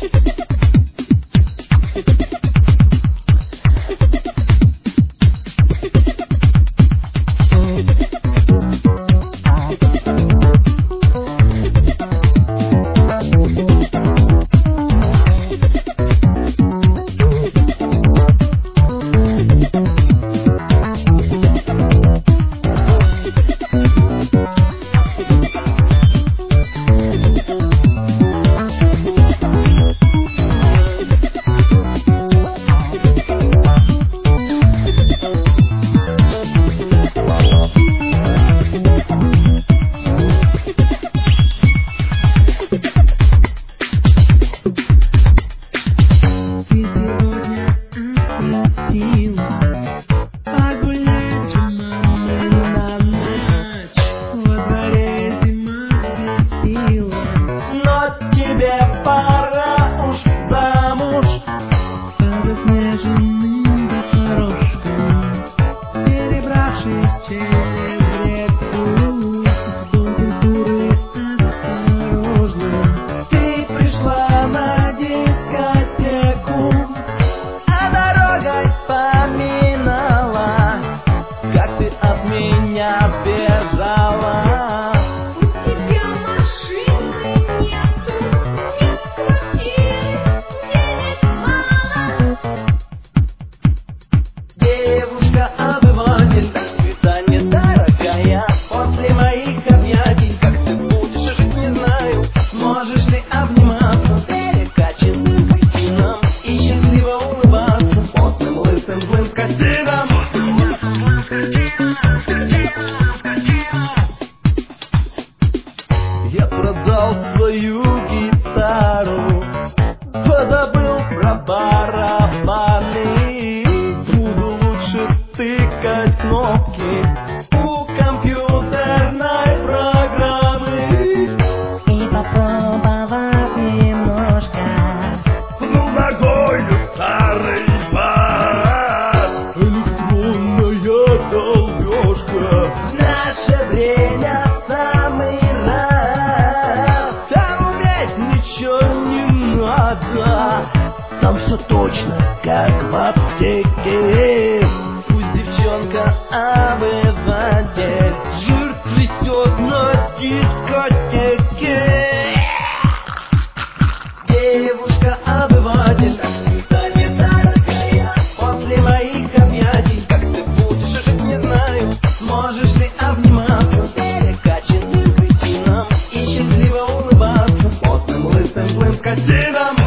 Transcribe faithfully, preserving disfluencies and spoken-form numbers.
Я продал свою гитару, позабыл про барабаны. Буду лучше тыкать кнопки у компьютерной программы И попробовав немножко глубокою старый бас, электронная долбежка в наше время самый раз. Там уметь ничего не надо, там все точно как в аптеке. Пусть девчонка обыватель, жир трясет на дискотеке. Девушка обыватель, после моих объятий, как ты будешь жить, не знаю. Сможешь ли обниматься с перекачанным кретином и счастливо улыбаться потным лысым злым скотином?